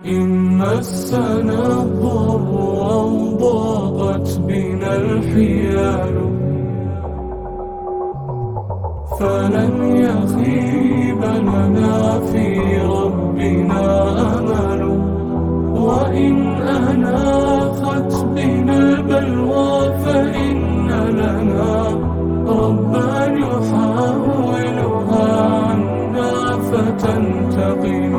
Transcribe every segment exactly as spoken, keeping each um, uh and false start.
إن مسنا الضر أو ضاقت بنا الحيال فلن يخيب لنا في ربنا أمل. وإن أناخت بنا البلوى فإن لنا ربا يحاولها عنا فتنتقل.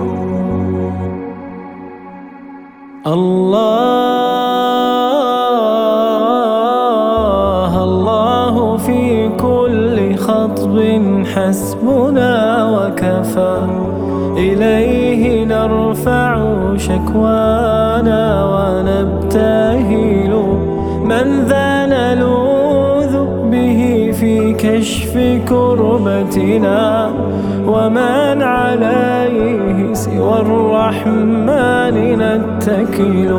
الله الله في كل خطب حسبنا وكفى، إليه نرفع شكوانا ونبتهل. من ذا نلوذ به في كشف كربتنا، ومن عليه سوى الرحمن نتكل.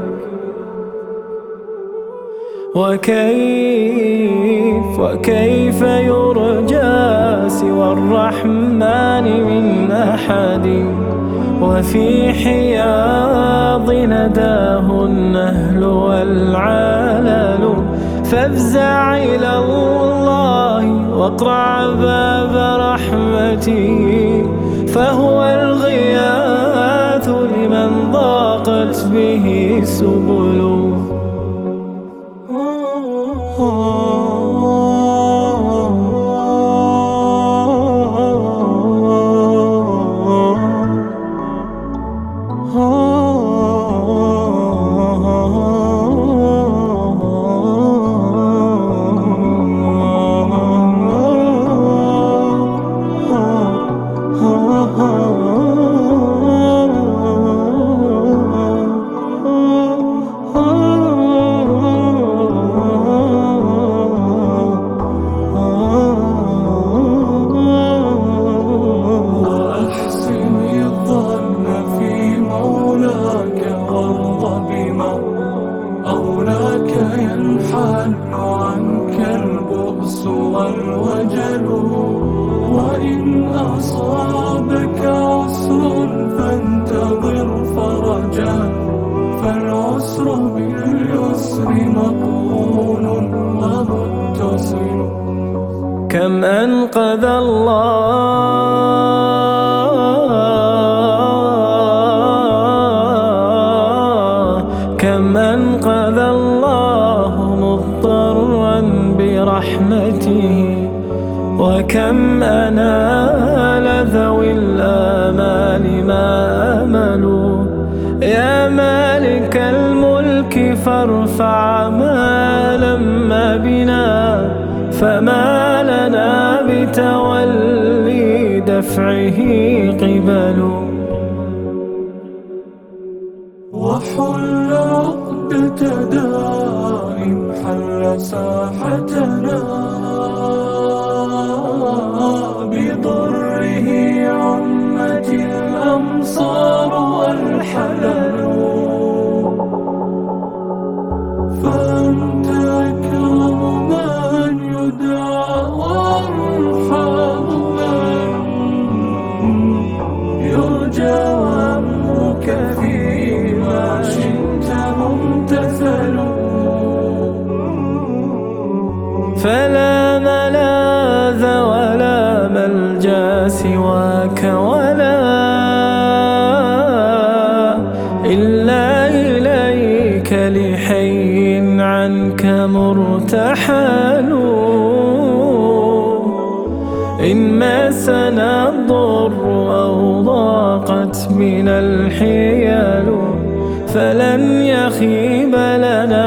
وكيف وكيف يرجى سوى الرحمن من أحد، وفي حياض نداه النهل والعلل. فافزع إلى الله واقرع باب رحمته، فهو الغياث لمن ضاقت به السبل. أولاك ينحل عنك البؤس والوجل. وإن أصابك عسر فانتظر فرجا، فالعسر باليسر مقرون ومتصل. كم أنقذ الله كم أنقذ الله مضطرا برحمته، وكم أنال ذوي الآمال ما أملوا. يا مالك الملك فارفع ما لم بنا، فما لنا بتولي دفعه قبل. وحل عقدة داء حل ساحتنا، بضره عمت الأمصار والحلل. فأنت أكرم من يدعى وأرحم من يرجى، وأمرك فيما شئت ممتثل. فلا ملاذ ولا ملجأ سواك، ولا إلا إليك لحي عنك مرتحل. إن مسنا الضر أو ضاقت من الحيل، فلن يخيب لنا